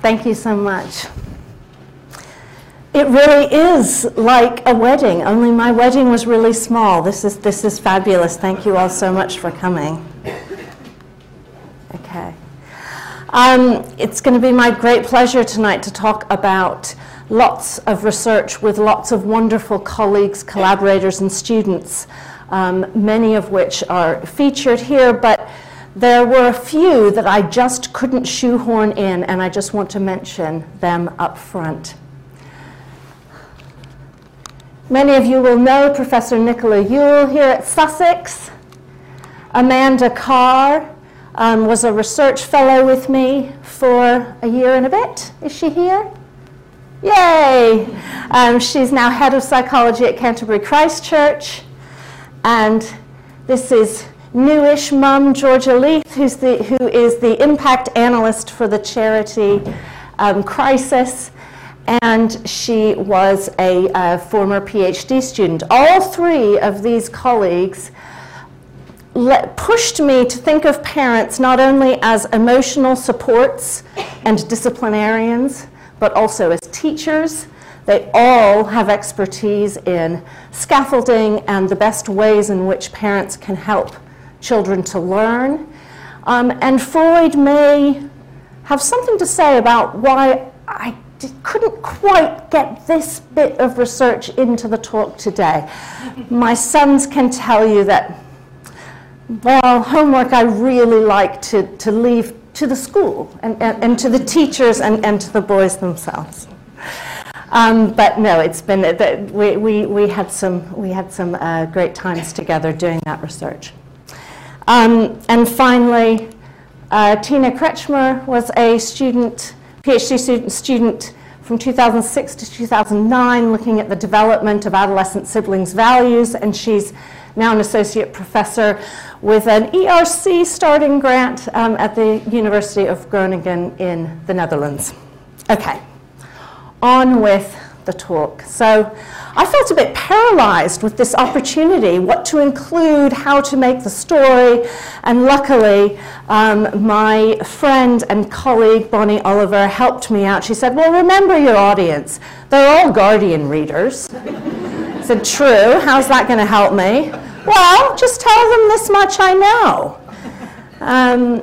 Thank you so much. It really is like a wedding, only my wedding was really small. This is fabulous. Thank you all so much for coming. Okay. It's going to be my great pleasure tonight to talk about lots of research with lots of wonderful colleagues, collaborators, and students, many of which are featured here, but there were a few that I just couldn't shoehorn in, and I just want to mention them up front. Many of you will know Professor Nicola Yule here at Sussex. Amanda Carr was a research fellow with me for a year and a bit. Is she here? Yay! She's now head of psychology at Canterbury Christ Church. And this is newish mum Georgia Leith, who is the impact analyst for the charity Crisis. And she was a former PhD student. All three of these colleagues pushed me to think of parents not only as emotional supports and disciplinarians, but also as teachers. They all have expertise in scaffolding and the best ways in which parents can help children to learn. And Freud may have something to say about why I couldn't quite get this bit of research into the talk today. My sons can tell you that, well, homework I really like to leave to the school and to the teachers and to the boys themselves. But no, it's been we had some great times together doing that research. And finally, Tina Kretschmer was a PhD student from 2006 to 2009, looking at the development of adolescent siblings' values, and she's now an associate professor with an ERC starting grant at the University of Groningen in the Netherlands. Okay, on with the talk. So I felt a bit paralyzed with this opportunity, what to include, how to make the story, and luckily my friend and colleague Bonnie Oliver helped me out. She said, well, remember your audience. They're all Guardian readers. I said, true, how's that going to help me? Well, just tell them this much I know.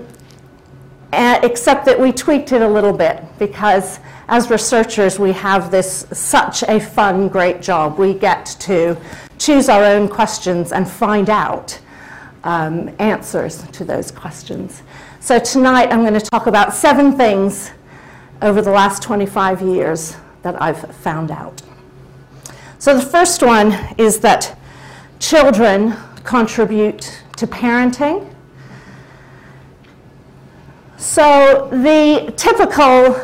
Except that we tweaked it a little bit because as researchers, we have such a fun, great job. We get to choose our own questions and find out answers to those questions. So tonight, I'm going to talk about 7 things over the last 25 years that I've found out. So the first one is that children contribute to parenting. So the typical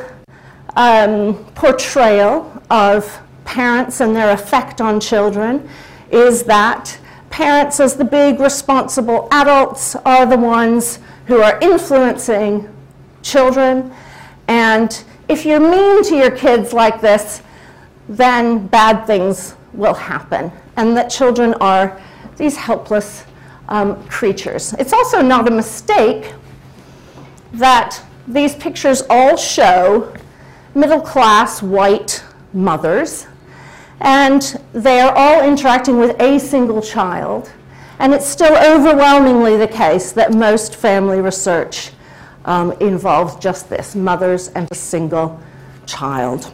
portrayal of parents and their effect on children is that parents, as the big responsible adults, are the ones who are influencing children. And if you're mean to your kids like this, then bad things will happen. And that children are these helpless creatures. It's also not a mistake that these pictures all show middle-class white mothers, and they are all interacting with a single child, and it's still overwhelmingly the case that most family research involves just this, mothers and a single child.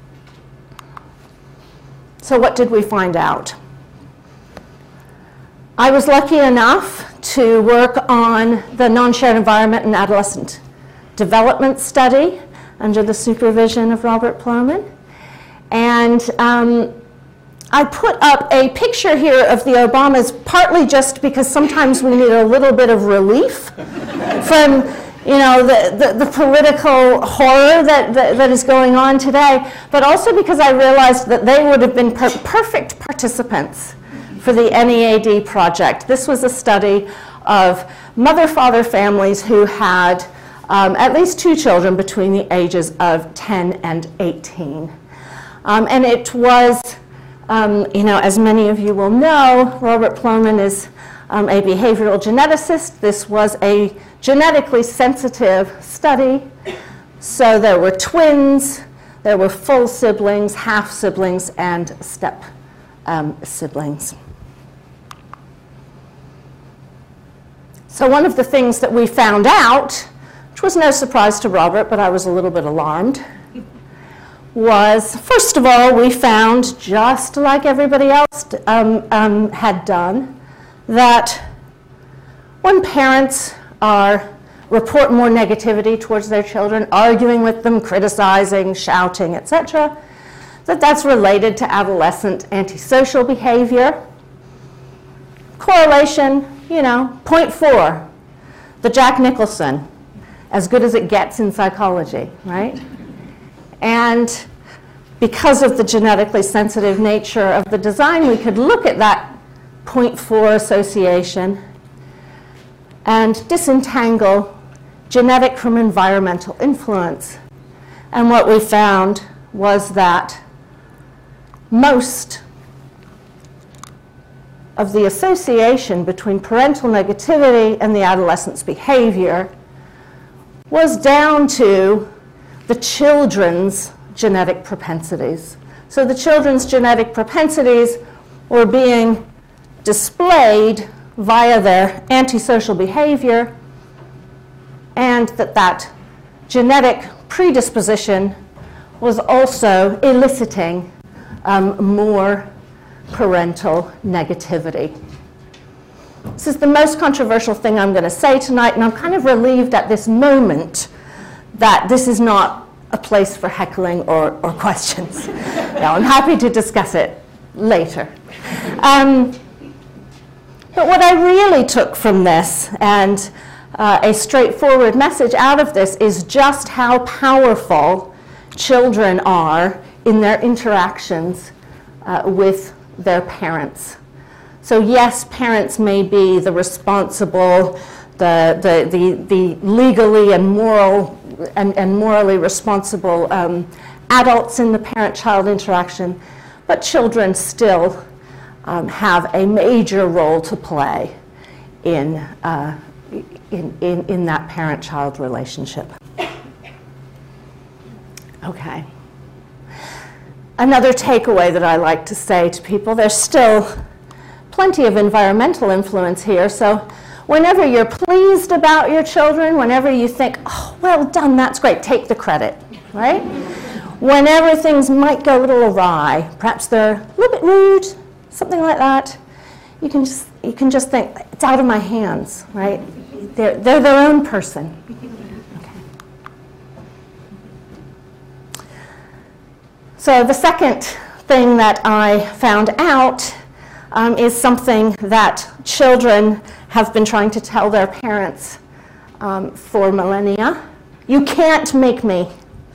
So what did we find out? I was lucky enough to work on the non-shared environment and adolescent development study under the supervision of Robert Plomin. And I put up a picture here of the Obamas, partly just because sometimes we need a little bit of relief from the political horror that is going on today, but also because I realized that they would have been perfect participants for the NEAD project. This was a study of mother-father families who had at least 2 children between the ages of 10 and 18. And it was, as many of you will know, Robert Plomin is a behavioral geneticist. This was a genetically sensitive study So there were twins, there were full siblings, half siblings, and step siblings. So one of the things that we found out, which was no surprise to Robert, but I was a little bit alarmed, was, first of all, we found, just like everybody else had done, that when parents report more negativity towards their children, arguing with them, criticizing, shouting, etc., that's related to adolescent antisocial behavior. Correlation, 0.4, the Jack Nicholson, as good as it gets in psychology, right? And because of the genetically sensitive nature of the design, we could look at that 0.4 association and disentangle genetic from environmental influence. And what we found was that most of the association between parental negativity and the adolescent's behavior was down to the children's genetic propensities. So the children's genetic propensities were being displayed via their antisocial behavior, and that genetic predisposition was also eliciting more parental negativity. This is the most controversial thing I'm going to say tonight, and I'm kind of relieved at this moment that this is not a place for heckling or questions. Now, I'm happy to discuss it later. But what I really took from this, and a straightforward message out of this, is just how powerful children are in their interactions with their parents. So yes, parents may be the responsible, the legally and morally responsible adults in the parent-child interaction, but children still have a major role to play in that parent-child relationship. Okay. Another takeaway that I like to say to people, there's still plenty of environmental influence here. So whenever you're pleased about your children, whenever you think, oh, well done, that's great, take the credit, right? Whenever things might go a little awry, perhaps they're a little bit rude, something like that, you can just think, it's out of my hands, right? They're their own person. So the second thing that I found out is something that children have been trying to tell their parents for millennia. You can't make me.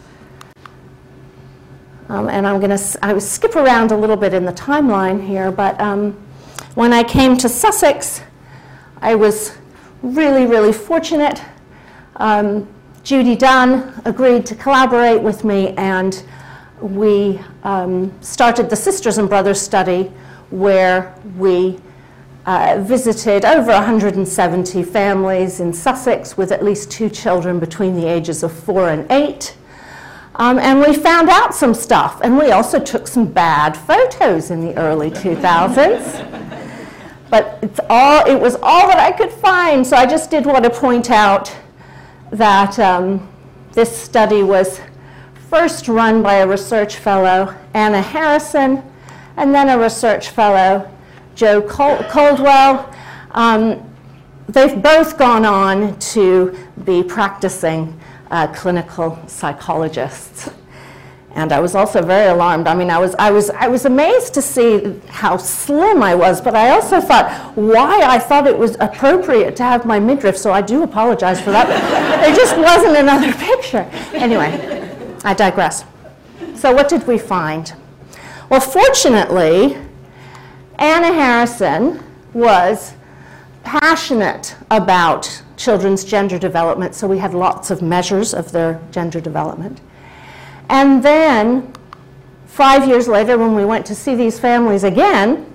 And I will skip around a little bit in the timeline here, but when I came to Sussex, I was really, really fortunate. Judy Dunn agreed to collaborate with me, and we started the Sisters and Brothers study, where we visited over 170 families in Sussex with at least 2 children between the ages of 4 and 8. And we found out some stuff, and we also took some bad photos in the early 2000s. But it was all that I could find, so I just did want to point out that this study was first run by a research fellow, Anna Harrison, and then a research fellow, Joe Caldwell. They've both gone on to be practicing clinical psychologists. And I was also very alarmed. I mean, I was amazed to see how slim I was, but I also thought why I thought it was appropriate to have my midriff, so I do apologize for that. There just wasn't another picture. Anyway, I digress. So what did we find? Well, fortunately, Anna Harrison was passionate about children's gender development, so we had lots of measures of their gender development. And then, 5 years later, when we went to see these families again,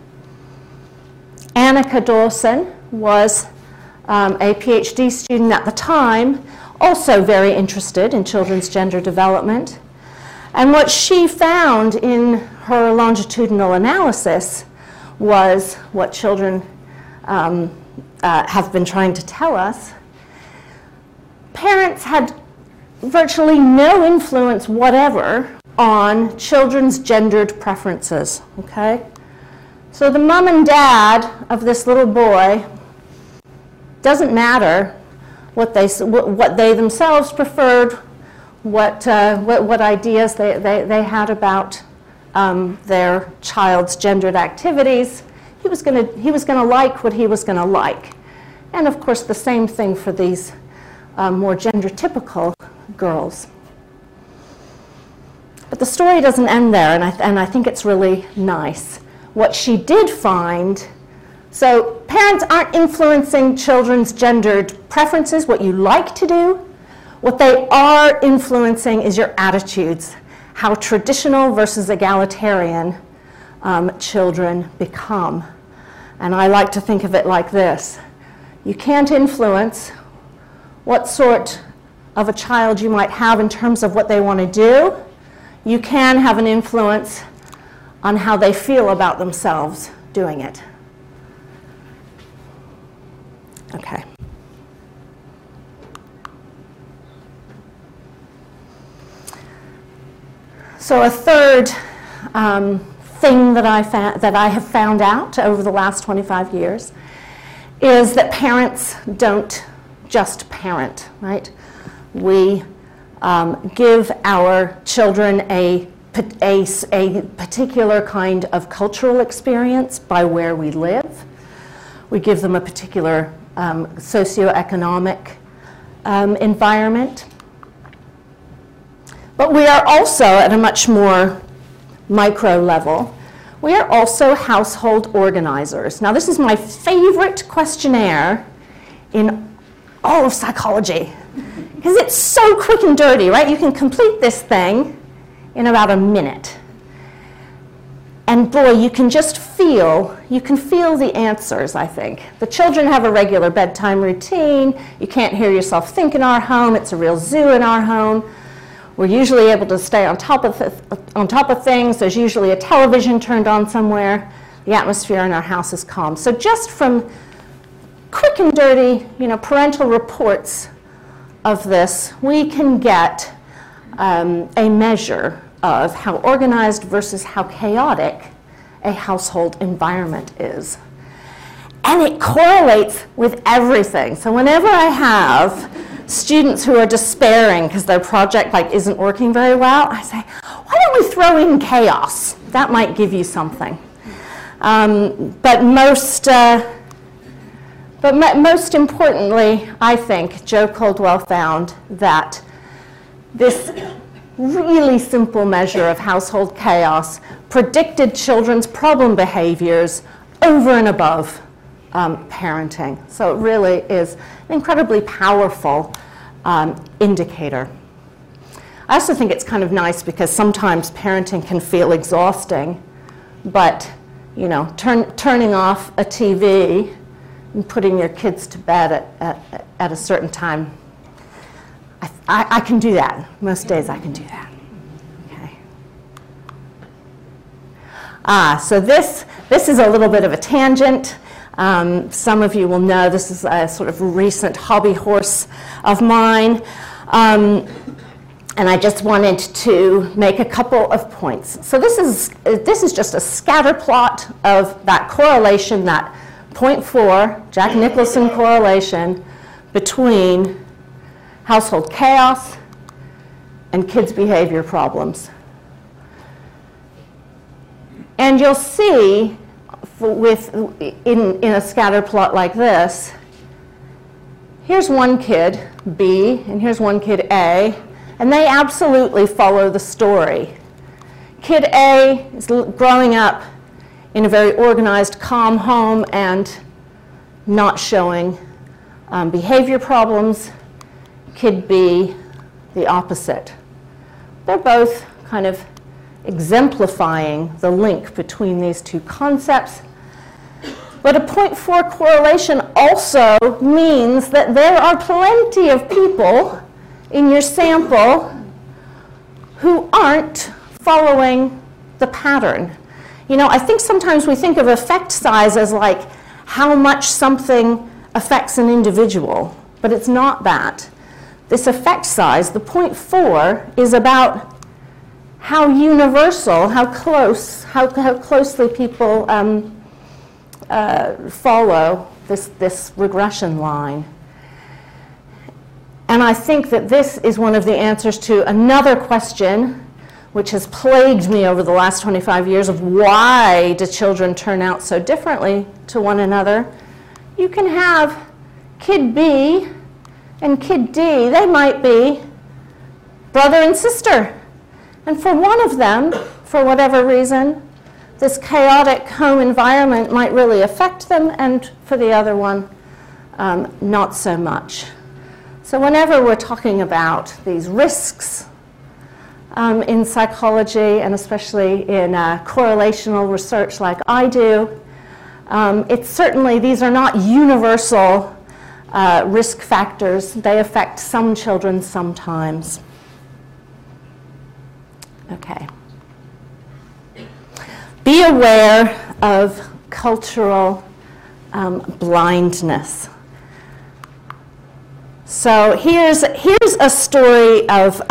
Annika Dawson was a PhD student at the time also very interested in children's gender development. And what she found in her longitudinal analysis was what children have been trying to tell us. Parents had virtually no influence whatever on children's gendered preferences, okay? So the mom and dad of this little boy, doesn't matter what they themselves preferred, what ideas they had about their child's gendered activities. He was going to like what he was going to like. And of course, the same thing for these more gender-typical girls. But the story doesn't end there, and I think it's really nice. What she did find, so parents aren't influencing children's gendered preferences, what you like to do. What they are influencing is your attitudes, how traditional versus egalitarian children become. And I like to think of it like this. You can't influence what sort of a child you might have in terms of what they want to do. You can have an influence on how they feel about themselves doing it. Okay. So a third thing that I have found out over the last 25 years is that parents don't just parent, right? We give our children a particular kind of cultural experience by where we live. We give them a particular socioeconomic environment. But we are also, at a much more micro level, we are also household organizers. Now, this is my favorite questionnaire in all of psychology, because it's so quick and dirty, right? You can complete this thing in about a minute. And boy, you can feel the answers, I think. The children have a regular bedtime routine. You can't hear yourself think in our home. It's a real zoo in our home. We're usually able to stay on top of things. There's usually a television turned on somewhere. The atmosphere in our house is calm. So just from quick and dirty, parental reports of this, we can get a measure of how organized versus how chaotic a household environment is. And it correlates with everything. So whenever I have students who are despairing because their project isn't working very well, I say, why don't we throw in chaos? That might give you something. But most importantly, I think Joe Coldwell found that this really simple measure of household chaos predicted children's problem behaviors over and above parenting. So it really is an incredibly powerful indicator. I also think it's kind of nice because sometimes parenting can feel exhausting, but turning off a TV and putting your kids to bed at a certain time, I can do that. Most days I can do that. Okay. So this is a little bit of a tangent. Some of you will know this is a sort of recent hobby horse of mine. And I just wanted to make a couple of points. So this is just a scatter plot of that correlation, that 0.4 Jack Nicholson correlation between household chaos and kids' behavior problems. And you'll see in a scatter plot like this, here's one kid, B, and here's one kid, A, and they absolutely follow the story. Kid A is growing up in a very organized, calm home and not showing behavior problems. Kid B, the opposite. They're both kind of exemplifying the link between these two concepts. But a 0.4 correlation also means that there are plenty of people in your sample who aren't following the pattern. You know, I think sometimes we think of effect size as like how much something affects an individual, but it's not that. This effect size, the 0.4, is about how universal, how closely people follow this regression line. And I think that this is one of the answers to another question which has plagued me over the last 25 years of why do children turn out so differently to one another. You can have kid B and kid D. They might be brother and sister. And for one of them, for whatever reason, this chaotic home environment might really affect them, and for the other one, not so much. So whenever we're talking about these risks in psychology, and especially in correlational research like I do, it's certainly, these are not universal risk factors. They affect some children sometimes. Okay. Be aware of cultural blindness. So here's a story of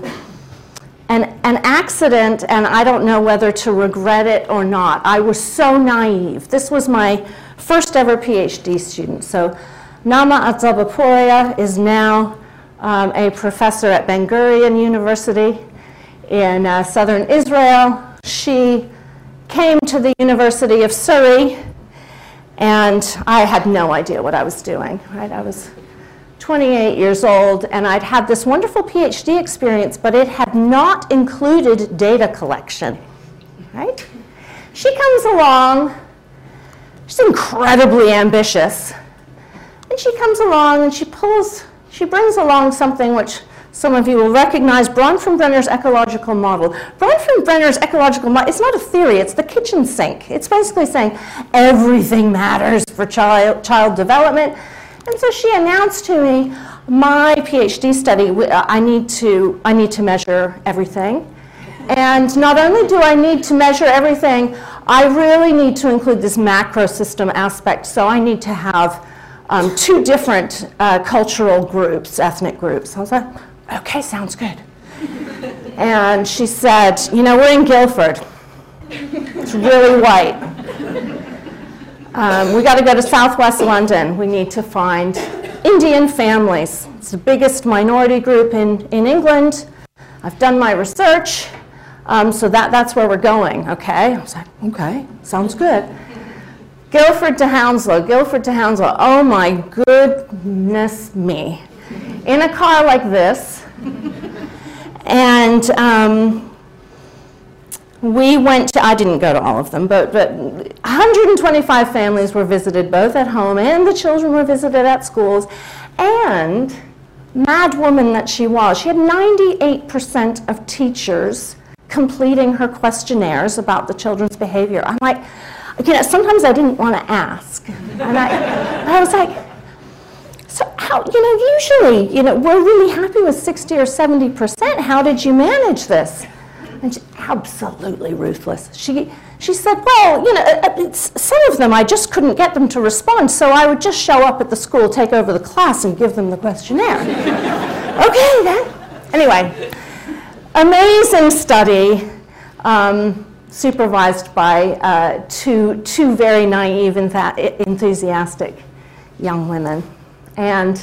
an accident, and I don't know whether to regret it or not. I was so naive. This was my first ever PhD student. So Nama Atzabaporia is now a professor at Ben Gurion University in southern Israel. She came to the University of Surrey, and I had no idea what I was doing. Right? I was 28 years old, and I'd had this wonderful PhD experience, but it had not included data collection. Right? She comes along. She's incredibly ambitious. And she comes along and she brings along something which some of you will recognize, Bronfenbrenner's ecological model. Bronfenbrenner's ecological model, it's not a theory, it's the kitchen sink. It's basically saying everything matters for child development. And so she announced to me, my PhD study, I need to measure everything. And not only do I need to measure everything, I really need to include this macro system aspect. So I need to have two different cultural groups, ethnic groups. I was like, okay, sounds good. And she said, you know, we're in Guildford. It's really white. We got to go to southwest London. We need to find Indian families. It's the biggest minority group in England. I've done my research, so that's where we're going, okay? I was like, okay, sounds good. Guildford to Hounslow, Guildford to Hounslow. Oh my goodness me. In a car like this. And we went to, I didn't go to all of them, but 125 families were visited both at home, and the children were visited at schools. And mad woman that she was, she had 98% of teachers completing her questionnaires about the children's behavior. I'm like, you know, sometimes I didn't want to ask. And I was like, so how, you know, usually, you know, we're really happy with 60 or 70%. How did you manage this? And she, absolutely ruthless. She said, well, you know, some of them I just couldn't get them to respond, so I would just show up at the school, take over the class, and give them the questionnaire. Okay, then. Anyway, amazing study. Supervised by two very naive, enthusiastic young women. And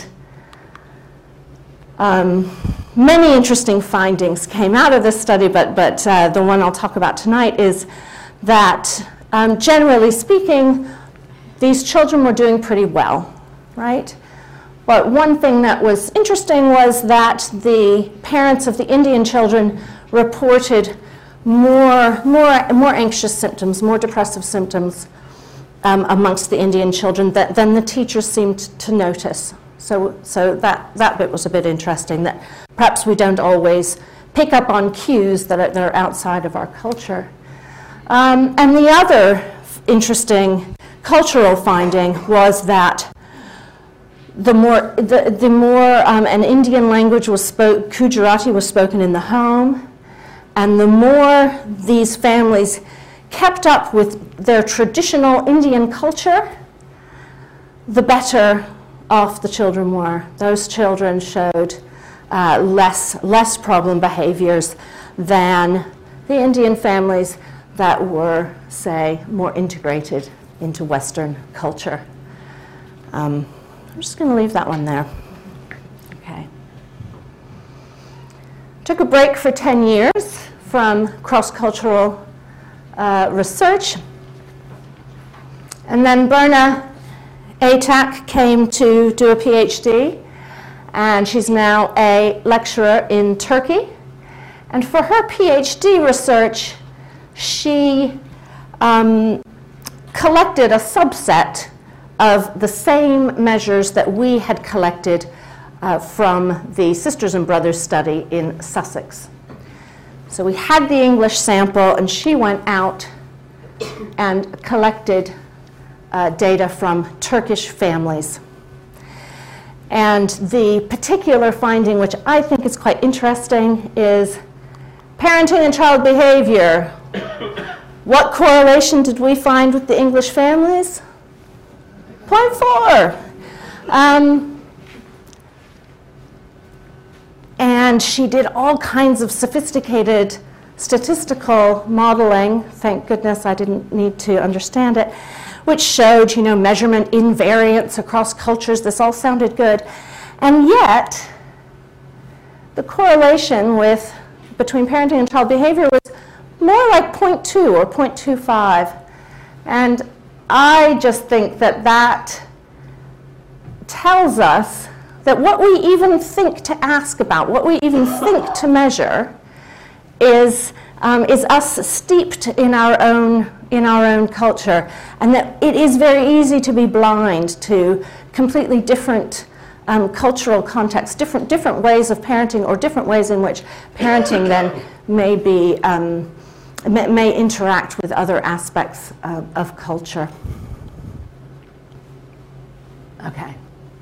many interesting findings came out of this study, but the one I'll talk about tonight is that, generally speaking, these children were doing pretty well, right? But one thing that was interesting was that the parents of the Indian children reported more anxious symptoms, more depressive symptoms amongst the Indian children than the teachers seemed to notice. So that bit was a bit interesting, that perhaps we don't always pick up on cues that are outside of our culture. And the other interesting cultural finding was that the more an Indian language was spoken, Gujarati was spoken in the home, and the more these families kept up with their traditional Indian culture, the better off the children were. Those children showed less problem behaviors than the Indian families that were, say, more integrated into Western culture. I'm just going to leave that one there. Okay. Took a break for 10 years from cross-cultural research. And then Berna Atack came to do a PhD, and she's now a lecturer in Turkey. And for her PhD research, she collected a subset of the same measures that we had collected from the Sisters and Brothers study in Sussex. So we had the English sample, and she went out and collected data from Turkish families. And the particular finding, which I think is quite interesting, is parenting and child behavior. What correlation did we find with the English families? 0.4. And she did all kinds of sophisticated statistical modeling. Thank goodness I didn't need to understand it, which showed, measurement invariance across cultures. This all sounded good. And yet, the correlation between parenting and child behavior was more like 0.2 or 0.25. And I just think that tells us that what we even think to ask about, what we even think to measure, is us steeped in our own culture, and that it is very easy to be blind to completely different cultural contexts, different ways of parenting, or different ways in which parenting then may interact with other aspects of culture. Okay.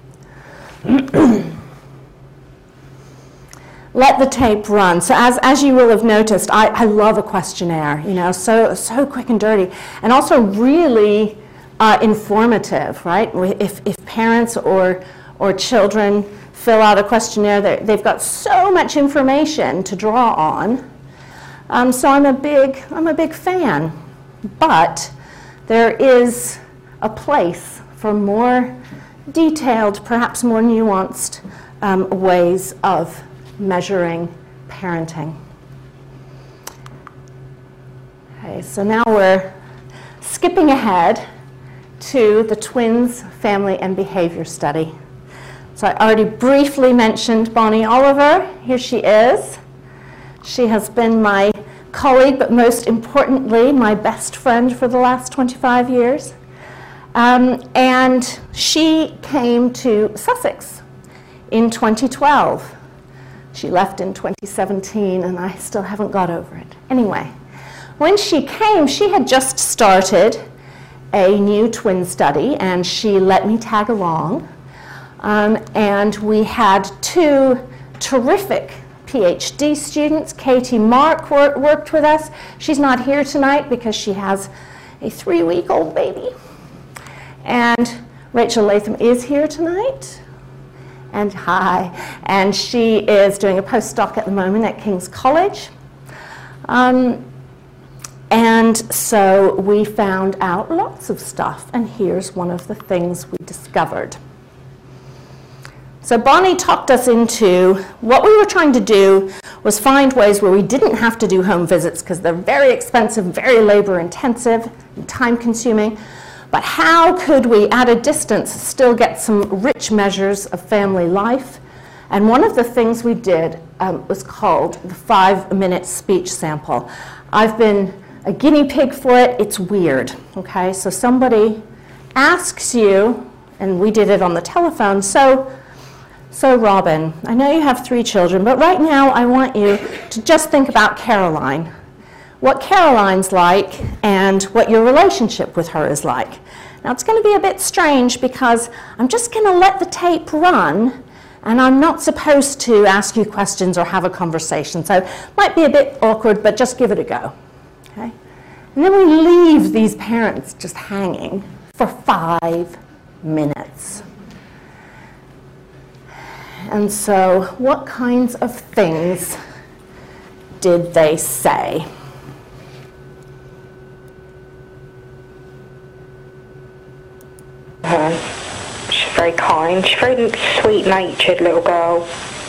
Let the tape run. So as you will have noticed, I love a questionnaire, so quick and dirty, and also really informative, right? If parents or children fill out a questionnaire, they've got so much information to draw on. So I'm a big fan, but there is a place for more detailed, perhaps more nuanced ways of measuring parenting. Okay, so now we're skipping ahead to the twins family and behavior study. So I already briefly mentioned Bonnie Oliver. Here she is. She has been my colleague, but most importantly, my best friend for the last 25 years. And she came to Sussex in 2012. She left in 2017, and I still haven't got over it. Anyway, when she came, she had just started a new twin study, and she let me tag along. And we had two terrific PhD students. Katie Mark worked with us. She's not here tonight because she has a 3-week-old baby. And Rachel Latham is here tonight. And hi. And she is doing a postdoc at the moment at King's College. And so we found out lots of stuff. And here's one of the things we discovered. So Bonnie talked us into what we were trying to do was find ways where we didn't have to do home visits because they're very expensive, very labor intensive, and time consuming. But how could we, at a distance, still get some rich measures of family life? And one of the things we did was called the 5-minute speech sample. I've been a guinea pig for it. It's weird, okay? So somebody asks you, and we did it on the telephone, so Robin, I know you have 3 children, but right now I want you to just think about Caroline. What Caroline's like and what your relationship with her is like. Now it's going to be a bit strange because I'm just going to let the tape run, and I'm not supposed to ask you questions or have a conversation. So it might be a bit awkward, but just give it a go. Okay? And then we leave these parents just hanging for 5 minutes. And so what kinds of things did they say? She's very kind. She's a very sweet-natured little girl.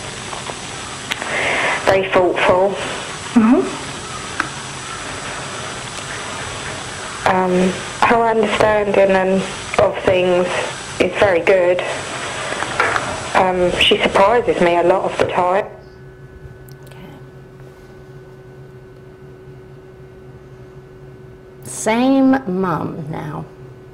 Very thoughtful. Her understanding of things is very good. She surprises me a lot of the time. Same mum now.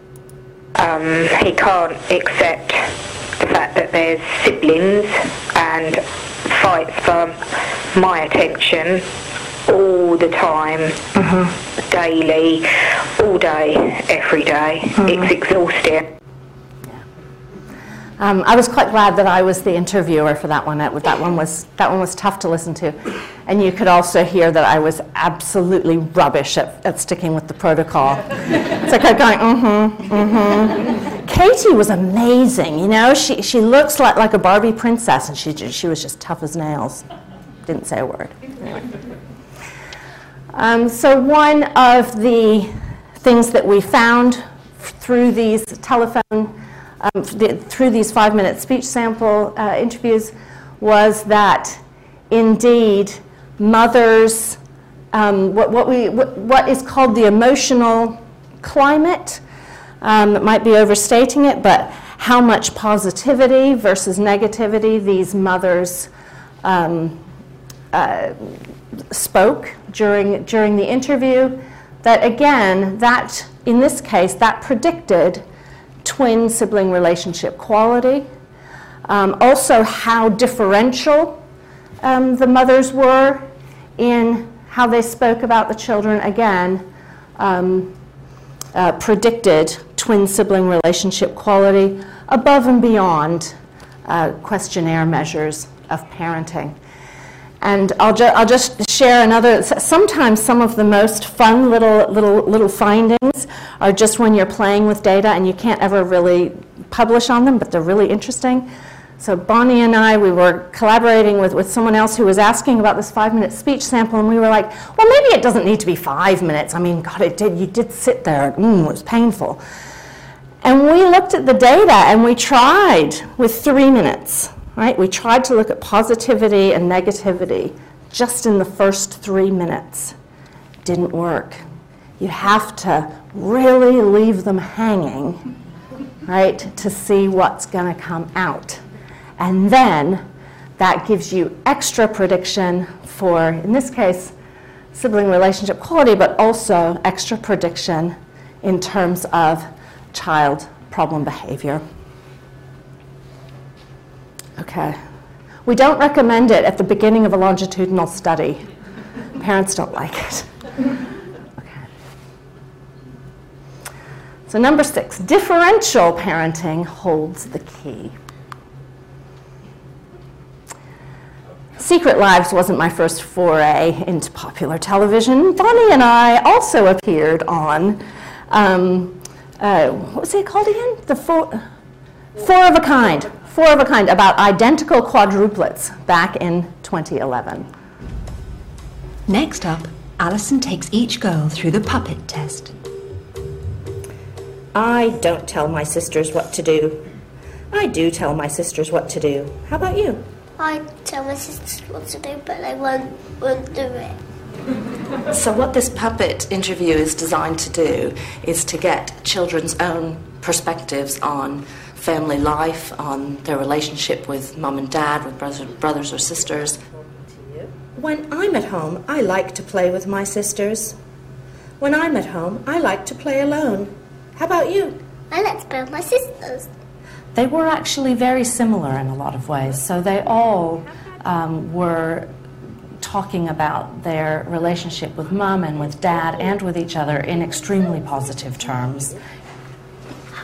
He can't accept the fact that there's siblings and fights for my attention all the time, daily, all day, every day. It's exhausting. I was quite glad that I was the interviewer for that one. That one was tough to listen to, and you could also hear that I was absolutely rubbish at sticking with the protocol. So I kept going, Katie was amazing, you know. She looks like a Barbie princess, and she was just tough as nails. Didn't say a word. Anyway. So one of the things that we found through these through these 5-minute speech sample interviews was that indeed mothers, what is called the emotional climate, it might be overstating it, but how much positivity versus negativity these mothers spoke during the interview, that again, that in this case, that predicted twin sibling relationship quality. Also how differential the mothers were in how they spoke about the children, again, predicted twin sibling relationship quality above and beyond questionnaire measures of parenting. And I'll just share another. Sometimes some of the most fun little findings are just when you're playing with data and you can't ever really publish on them, but they're really interesting. So Bonnie and I, we were collaborating with someone else who was asking about this 5-minute speech sample, and we were like, well, maybe it doesn't need to be 5 minutes. I mean, God, you did sit there. It was painful. And we looked at the data and we tried with 3 minutes. Right? We tried to look at positivity and negativity just in the first 3 minutes. Didn't work. You have to really leave them hanging, right, to see what's going to come out. And then that gives you extra prediction for, in this case, sibling relationship quality, but also extra prediction in terms of child problem behavior. Okay. We don't recommend it at the beginning of a longitudinal study. Parents don't like it. Okay. So number 6, differential parenting holds the key. Secret Lives wasn't my first foray into popular television. Bonnie and I also appeared on, what was it called again? The Four of a Kind. 4 of a Kind, about identical quadruplets back in 2011. Next up, Alison takes each girl through the puppet test. I don't tell my sisters what to do. I do tell my sisters what to do. How about you? I tell my sisters what to do, but they won't do it. So what this puppet interview is designed to do is to get children's own perspectives on family life, on their relationship with mum and dad, with brothers or sisters. When I'm at home, I like to play with my sisters. When I'm at home, I like to play alone. How about you? I like to play with my sisters. They were actually very similar in a lot of ways. So they all were talking about their relationship with mum and with dad and with each other in extremely positive terms.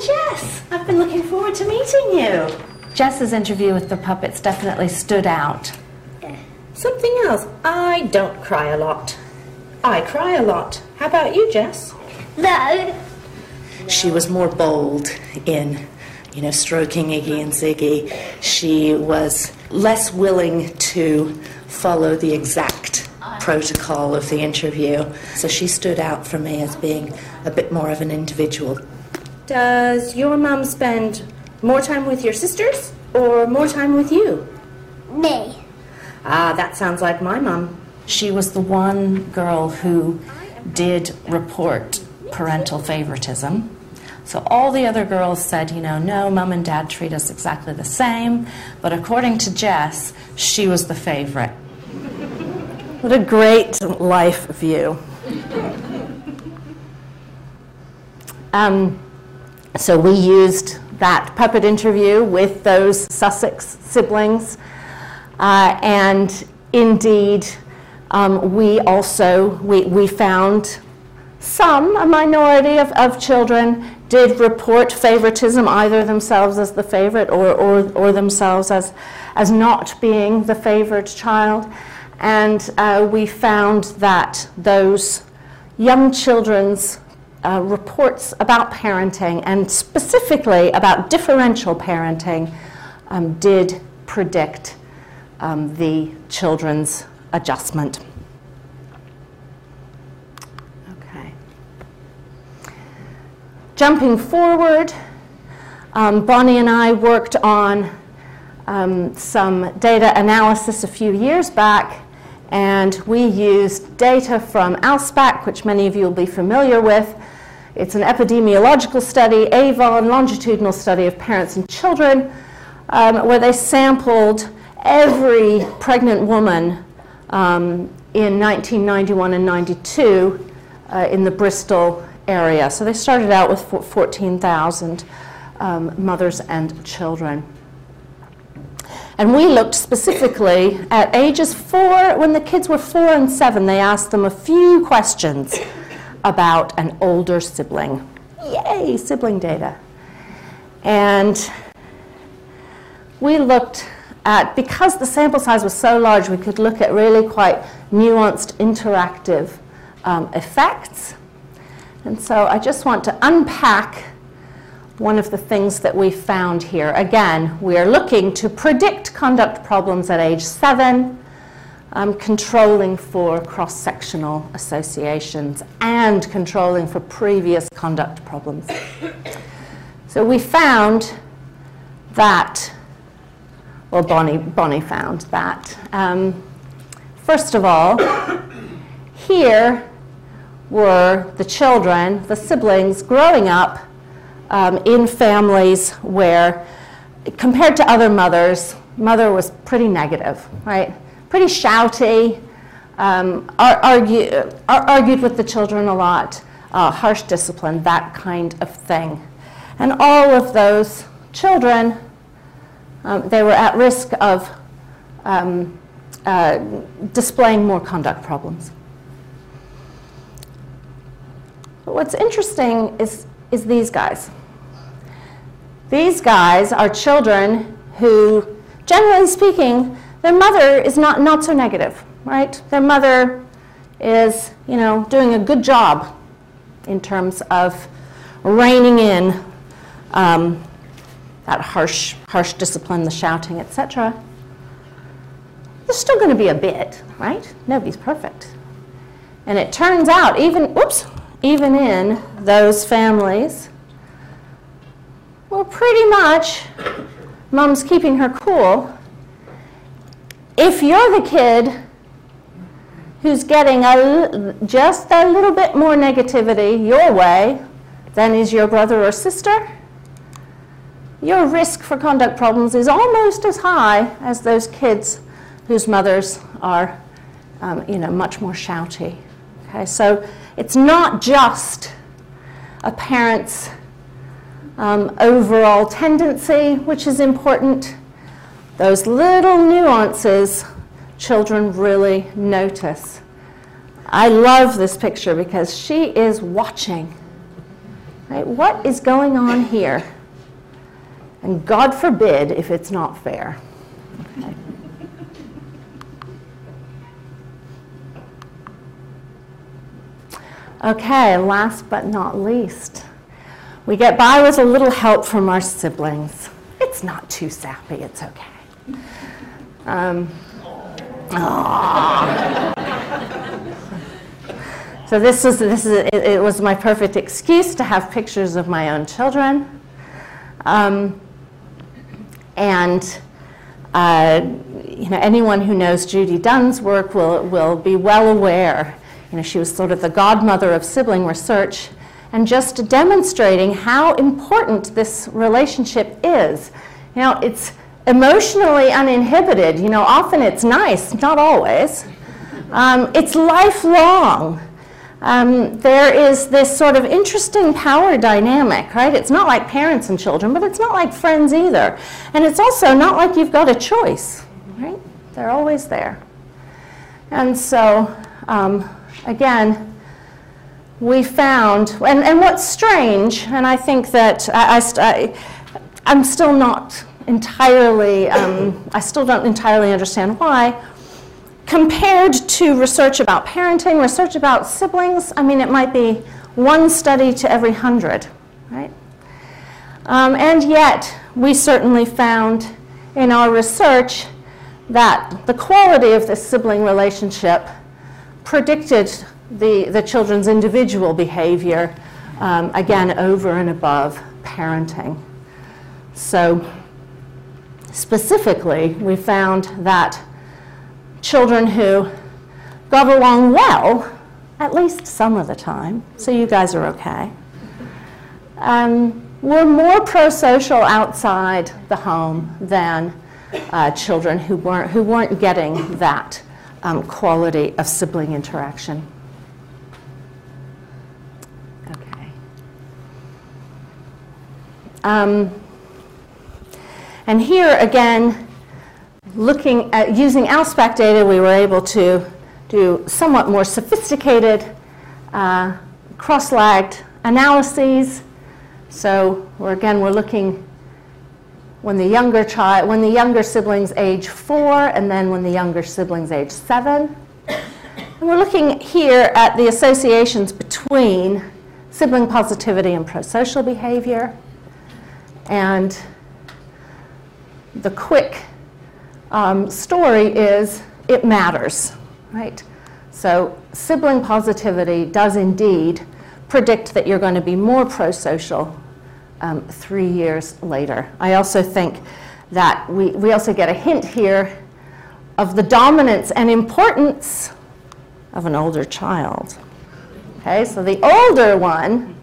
Jess, I've been looking forward to meeting you. Jess's interview with the puppets definitely stood out. Something else, I don't cry a lot. I cry a lot. How about you, Jess? No. She was more bold in, stroking Iggy and Ziggy. She was less willing to follow the exact protocol of the interview. So she stood out for me as being a bit more of an individual. Does your mum spend more time with your sisters or more time with you? Me. Ah, that sounds like my mum. She was the one girl who did report parental favoritism. So all the other girls said, no, Mum and Dad treat us exactly the same. But according to Jess, she was the favorite. What a great life view. So we used that puppet interview with those Sussex siblings. And indeed, we found a minority of children did report favoritism, either themselves as the favorite or themselves as not being the favored child. And we found that those young children's reports about parenting, and specifically about differential parenting, did predict the children's adjustment. Okay. Jumping forward, Bonnie and I worked on some data analysis a few years back, and we used data from ALSPAC, which many of you will be familiar with. It's an epidemiological study, AVON, longitudinal study of parents and children, where they sampled every pregnant woman in 1991 and 92 in the Bristol area. So they started out with 14,000 mothers and children. And we looked specifically at ages 4, when the kids were 4 and 7, they asked them a few questions about an older sibling. Yay, sibling data. And we looked at, because the sample size was so large, we could look at really quite nuanced interactive effects. And so I just want to unpack one of the things that we found here. Again, we are looking to predict conduct problems at age 7, controlling for cross-sectional associations and controlling for previous conduct problems. So we found that, well, Bonnie found that. First of all, here were the children, the siblings, growing up in families where, compared to other mothers, mother was pretty negative, right? Pretty shouty, argued with the children a lot, harsh discipline, that kind of thing. And all of those children, they were at risk of displaying more conduct problems. But what's interesting is these guys. These guys are children who, generally speaking, their mother is not so negative, right? Their mother is, doing a good job in terms of reining in that harsh discipline, the shouting, etc. There's still going to be a bit, right? Nobody's perfect. And it turns out, even in those families, well, pretty much, mom's keeping her cool. If you're the kid who's getting just a little bit more negativity your way than is your brother or sister, your risk for conduct problems is almost as high as those kids whose mothers are, much more shouty. Okay, so it's not just a parent's overall tendency, which is important. Those little nuances children really notice. I love this picture because she is watching, Right? What is going on here? And God forbid if it's not fair. Okay. Okay, last but not least, we get by with a little help from our siblings. It's not too sappy, it's okay. So it was my perfect excuse to have pictures of my own children. Anyone who knows Judy Dunn's work will be well aware. She was sort of the godmother of sibling research, and just demonstrating how important this relationship is. It's emotionally uninhibited. Often it's nice, not always. It's lifelong. There is this sort of interesting power dynamic, right? It's not like parents and children, but it's not like friends either. And it's also not like you've got a choice, right? They're always there. And so, again, we found, and what's strange, and I think that I'm still not entirely, I still don't entirely understand why, compared to research about parenting, research about siblings, it might be one study to every 100, right? And yet, we certainly found in our research that the quality of this sibling relationship predicted the children's individual behavior, again, over and above parenting. So, specifically, we found that children who got along well, at least some of the time, so you guys are okay, were more pro-social outside the home than children who weren't getting that quality of sibling interaction. Okay. And here again, looking at using ALSPAC data, we were able to do somewhat more sophisticated cross-lagged analyses. So we're looking when the younger siblings age 4, and then when the younger siblings age 7. And we're looking here at the associations between sibling positivity and prosocial behavior. And the quick story is it matters, right? So sibling positivity does indeed predict that you're going to be more prosocial 3 years later. I also think that we also get a hint here of the dominance and importance of an older child. Okay, so the older one,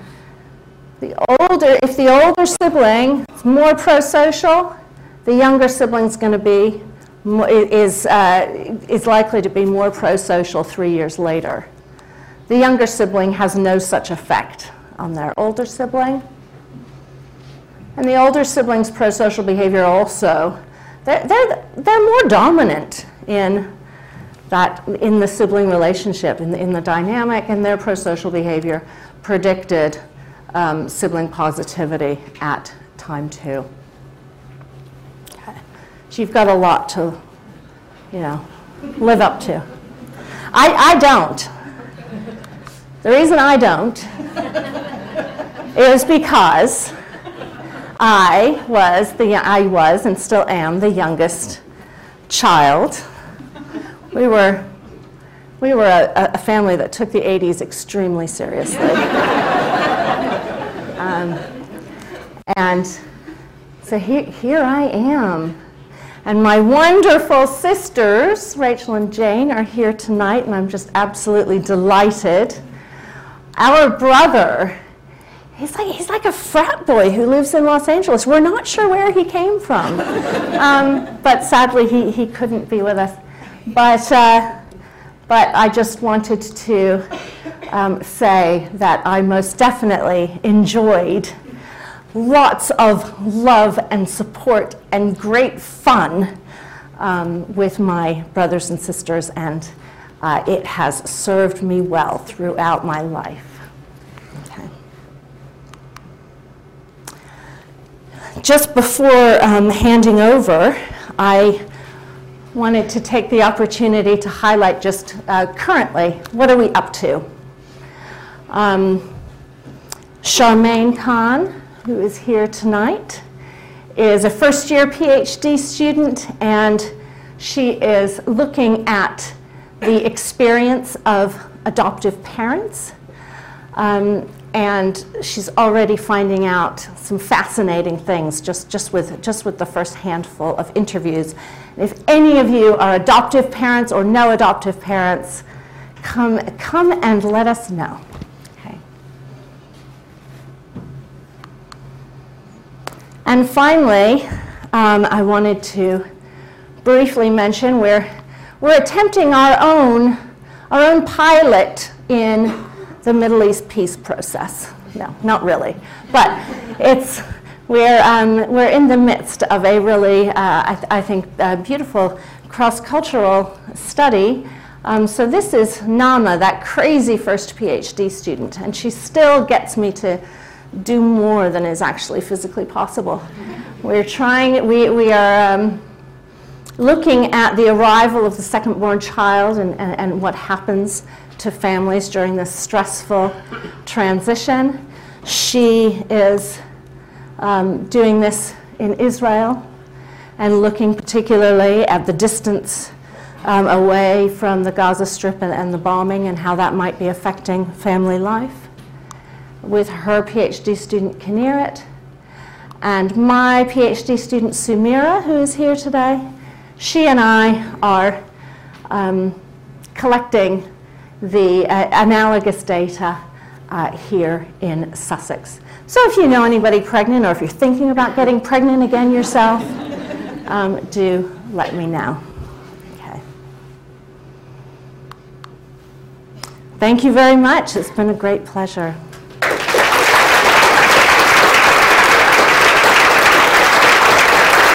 if the older sibling is more prosocial, the younger sibling is going to be is likely to be more prosocial 3 years later. The younger sibling has no such effect on their older sibling. And the older siblings' prosocial behavior also, they're more dominant in the sibling relationship, in the dynamic, and their prosocial behavior predicted sibling positivity at time 2. Okay. So you've got a lot to, live up to. I don't. The reason I don't is because I was and still am the youngest child. We were a family that took the 80s extremely seriously. And so here I am. And my wonderful sisters, Rachel and Jane, are here tonight, and I'm just absolutely delighted. Our brother, he's like a frat boy who lives in Los Angeles. We're not sure where he came from. But sadly, he couldn't be with us. But I just wanted to say that I most definitely enjoyed lots of love and support and great fun with my brothers and sisters, and it has served me well throughout my life. Okay. just before handing over, I wanted to take the opportunity to highlight just currently, what are we up to? Charmaine Khan, who is here tonight, is a first-year PhD student, and she is looking at the experience of adoptive parents. And she's already finding out some fascinating things just with the first handful of interviews. If any of you are adoptive parents or know adoptive parents, come and let us know. Okay. And finally, I wanted to briefly mention we're attempting our own pilot in the Middle East peace process. No, not really, but we're in the midst of a really, I think, beautiful cross-cultural study. So this is Nama, that crazy first PhD student, and she still gets me to do more than is actually physically possible. We're trying, we are looking at the arrival of the second-born child and what happens to families during this stressful transition. She is doing this in Israel and looking particularly at the distance away from the Gaza Strip and the bombing and how that might be affecting family life, with her PhD student Kinneret and my PhD student Sumira, who is here today. She and I are collecting the analogous data here in Sussex. So if you know anybody pregnant, or if you're thinking about getting pregnant again yourself, do let me know. Okay. Thank you very much. It's been a great pleasure.